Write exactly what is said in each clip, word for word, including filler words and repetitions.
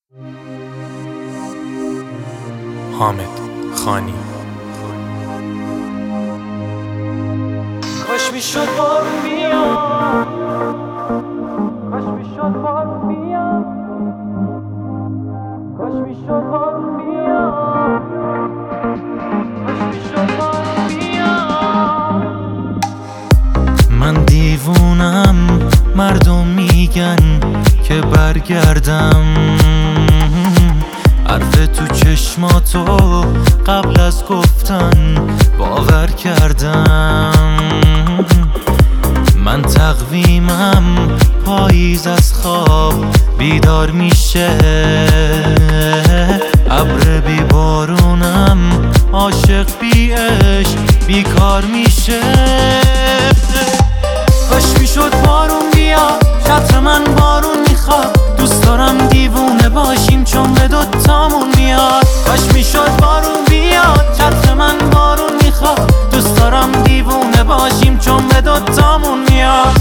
حامد خانی. کاش میشد بارون بیاد، کاش میشد بارون بیاد، کاش میشد بارون بیاد، کاش میشد بارون بیاد. من دیوونم، مردم میگن که برگردم، حرف تو چشماتو قبل از گفتن باور کردم. من تقویمم پاییز از خواب بیدار میشه، ابر بی بارونم عاشق بی عشق بیکار میشه. کاش میشد بارون بیاد، چتر من بارون میخواد، دوست دارم دیوونه باشیم چون به دوتامون میاد. کاش میشد بارون بیاد، چتر من بارون میخواد، دوست دارم دیوونه باشیم چون به دوتامون میاد.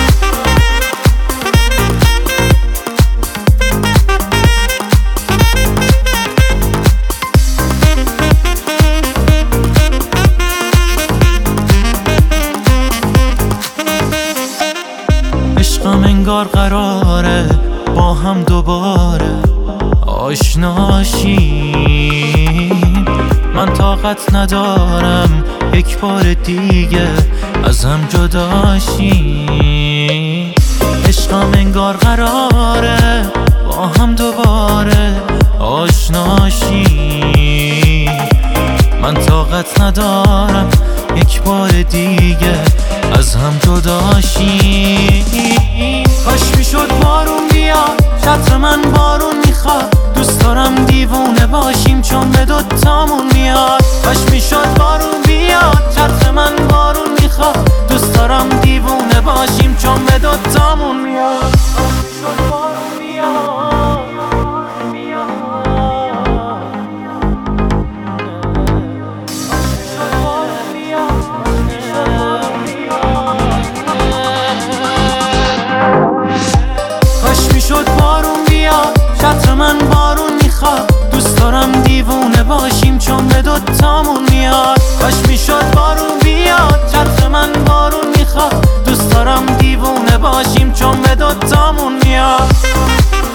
عشقم انگار قراره با هم دوباره آشناشیم، من طاقت ندارم یک بار دیگه از هم جداشیم. عشقم انگار قراره با هم دوباره آشناشیم، من طاقت ندارم یک بار دیگه از هم جداشیم. کاش میشد بارون بیاد، چتر من بارون میخواد، دوست دارم دیوونه باشیم چون به دوتامون میاد. کاش میشد بارون بیاد، چتر من بارون میخواد، دوست دارم دیوونه باشیم چون به دوتامون میاد. کاش میشد بارون بیاد، شد بارون بیاد، چتر من بارون میخواد، دوست دارم دیوونه باشیم چون به دوتامون میاد. کاش میشد بارون بیاد، چتر من بارون میخواد، دوست دارم دیوونه باشیم چون به دوتامون میاد.